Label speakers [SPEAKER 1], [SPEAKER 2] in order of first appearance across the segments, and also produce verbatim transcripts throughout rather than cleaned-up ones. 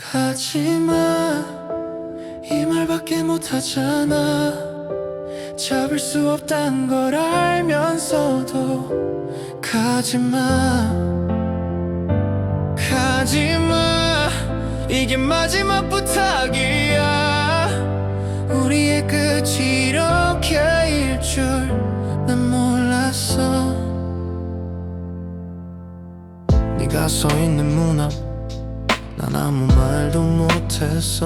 [SPEAKER 1] 가지마 이 말밖에 못하잖아. 잡을 수 없단 걸 알면서도 가지마 가지마 이게 마지막 부탁이야. 우리의 끝이 이렇게일 줄 난 몰랐어. 네가 서 있는 문 앞 난 아무 말도 못했어.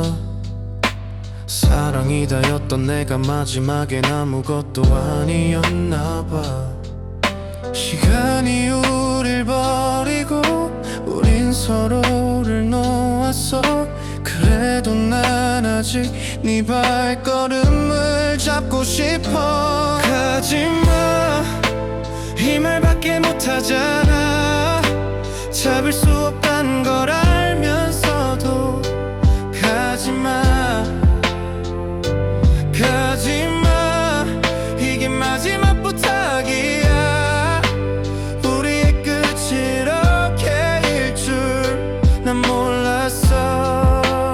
[SPEAKER 1] 사랑이다였던 내가 마지막엔 아무것도 아니었나 봐. 시간이 우릴 버리고 우린 서로를 놓았어. 그래도 난 아직 네 발걸음을 잡고 싶어. 가지마 이 말밖에 못하잖아. 잡을 수 없단 걸 알면서도 가지마 가지마 이게 마지막 부탁이야. 우리의 끝이 이렇게일 줄 난 몰랐어.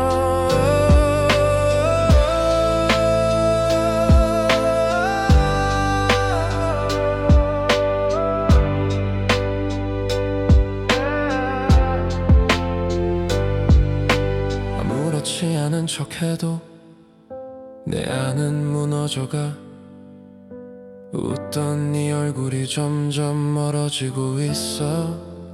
[SPEAKER 1] 아무렇지 않은 척해도 내 안은 무너져가. 웃던 네 얼굴이 점점 멀어지고 있어.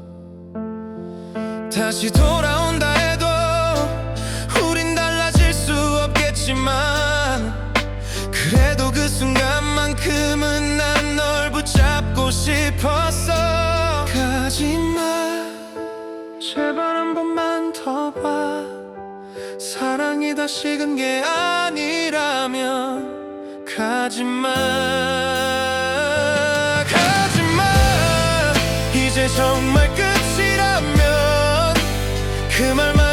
[SPEAKER 1] 다시 돌아온다 해도 우린 달라질 수 없겠지만 그래도 그 순간만큼은 난 널 붙잡고 싶었어. 가지마 제발 한 번만 더 봐. 사랑이 다 식은 게 아니라면 가지마 가지마 이제 정말 끝이라면 그 말만